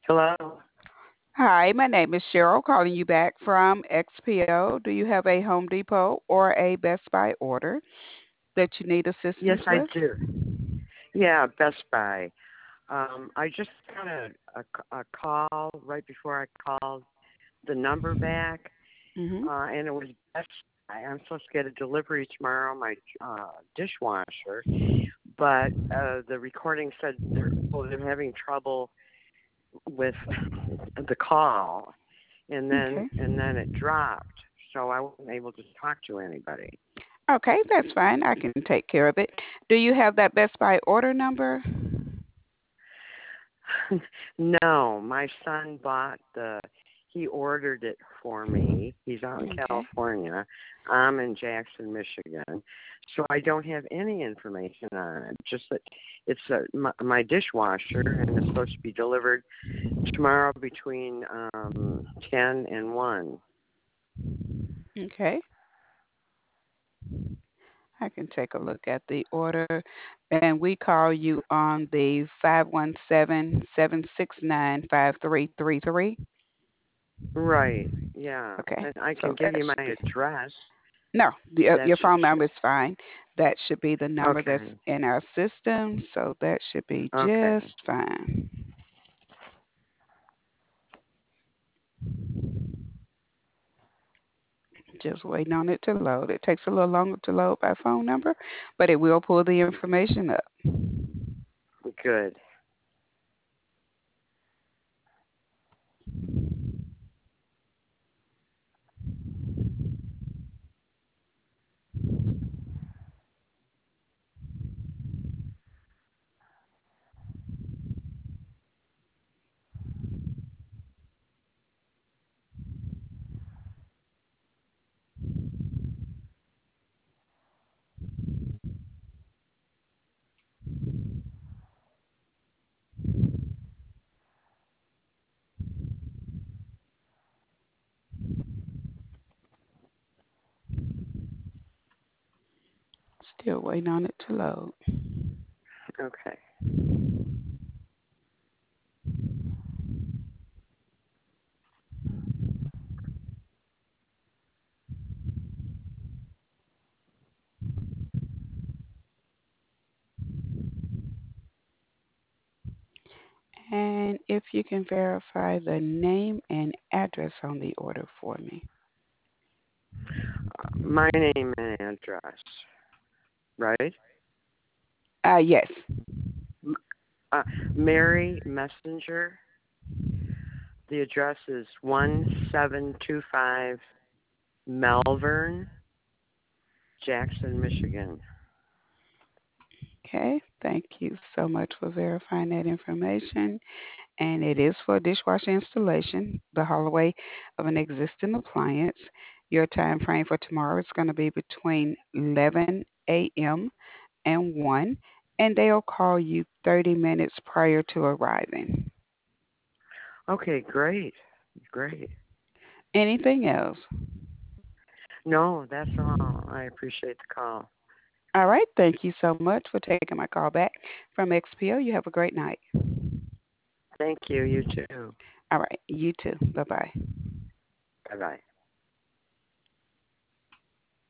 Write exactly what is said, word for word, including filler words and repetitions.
Hello. Hi, my name is Cheryl, calling you back from X P O. Do you have a Home Depot or a Best Buy order that you need Yes, assistance I with? do. Yeah, Best Buy. Um, I just got a, a, a call right before I called the number back, Mhm. uh, and it was Best Buy. I'm supposed to get a delivery tomorrow, my uh, dishwasher, but uh, the recording said they're, well, they're having trouble with the call, and then Okay. and then it dropped, so I wasn't able to talk to anybody. Okay, that's fine. I can take care of it. Do you have that Best Buy order number? No, my son bought the. He ordered it for me. He's out in Okay. California. I'm in Jackson, Michigan. So I don't have any information on it. Just that it's a, my, my dishwasher, and it's supposed to be delivered tomorrow between um ten and one. Okay. I can take a look at the order. And we call you on the five one seven, seven six nine, five three three three. Right. Yeah. Okay. And I So can give that you should my be. address. No, the, uh, That's your phone just number is fine. That should be the number that's okay. in our system, so that should be just Okay. fine. Just waiting on it to load. It takes a little longer to load by phone number, but it will pull the information up. Good. Still waiting on it to load. Okay. And if you can verify the name and address on the order for me. My name and address, right? Uh, yes. M- Uh, Mary Messenger. The address is one seven two five Malvern, Jackson, Michigan. Okay. Thank you so much for verifying that information. And it is for dishwasher installation, the hallway of an existing appliance. Your time frame for tomorrow is going to be between eleven a m and one, and they'll call you thirty minutes prior to arriving. Okay, great. Great. Anything else? No, that's all. I appreciate the call. All right. Thank you so much for taking my call back from X P O. You have a great night. Thank you. You too. All right. You too. Bye bye. Bye bye.